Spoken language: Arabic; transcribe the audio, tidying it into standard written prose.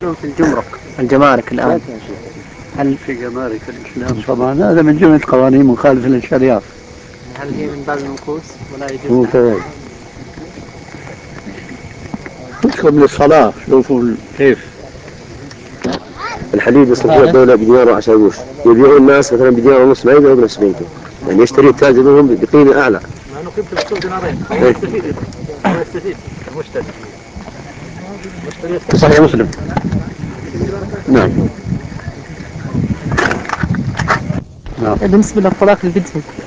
في الجمارك الآن. هل في جمارك الإسلام طبعا هذا من جملة قوانين مخالفة للشريعة. هل هي من باب المكوس ولا يجوز مو لها؟ كذلك. تدخل من الصلاة شوفوا كيف الحديد يصرفون الدولة بدينار وعشرة قروش، يبيعون الناس مثلا بدينار ونص، ما يبيعوا بنفس قيمته، يعني يشتري التاجر منهم بقيمة أعلى. مع أنه قيمته بتكون دينارين، هو يستفيد، هو يستفيد المشتري. صحيح مسلم. نعم. بالنسبة للطلاق البدعي